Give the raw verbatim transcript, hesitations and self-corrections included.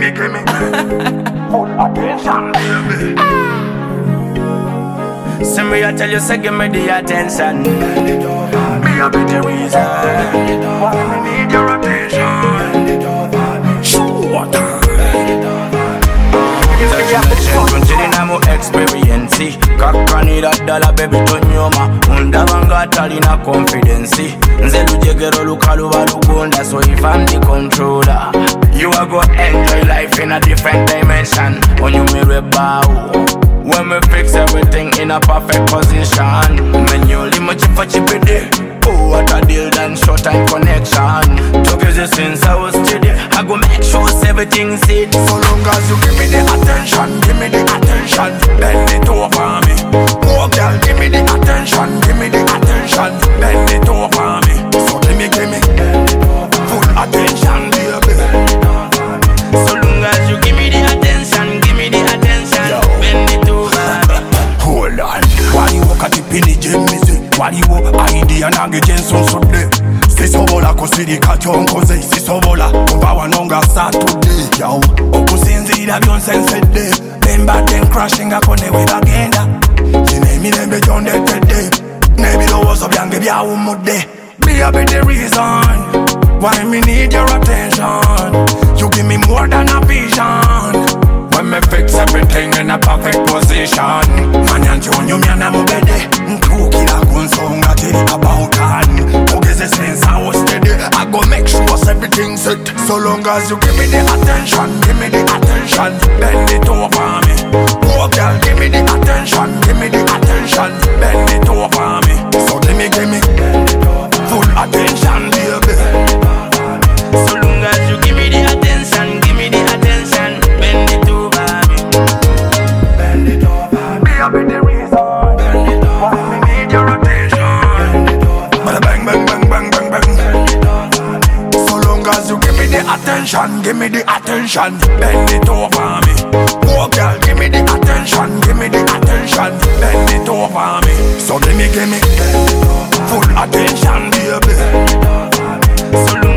gimme, gimme full attention, baby. See me, I tell you, say give me the attention. Me a be the reason why me need your attention. Sure. Considering mo experience, kakani da dollar baby tonyoma. Unda banga talina confidence. Nze lujegero lukalu balugunda. So if I'm the controller, you are go enjoy life in a different dimension. When you me bow, when me fix everything in a perfect position. When you leave me chifa chipede. Oh, what a deal done, short time connection. Took you since I was steady. I go make sure everything's set. So long as you give me the attention, give me the attention, bend it over me. Oh girl, give me the attention, give me the attention, bend it over me. So give me, give me full attention, baby. So long as you give me the attention, give me the attention, yo, bend it over me. Hold on, why you walk at the penny gym, missy? Why you idea nage jenson sudde? Sisobola kusirika kyonkoze, sisobola kuba wanonga Saturday. Yo, okusinzira byonsensedde, bembadde crashingako ne we bagenda. Kino emirembe gyondetedde, n'ebirowoozo byange byawummudde. Me a be the reason why me need your attention. You give me more than a vision. When me fix everything in a perfect position. Manyanjonyo myana mubede, ntukira kunsonga teri about time. Ugeze since I was steady, I go make sure everything's set. So long as you give me the attention, give me the attention, bend it over me. Oh girl, give me the attention, give me the attention, bend it over me. So give me, give me full attention, baby. So long as you give me the attention, give me the attention, bend it over me. Bend it over me. Me a be the reason bend it over why me need your attention. Bend it over. Bada bang bang bang bang bang bang. Bend it over me. So long as you give me the attention, give me the attention, bend it over me. Oh girl, give me the attention, give me the attention, bend it over me. So give me, give me full attention, baby. So long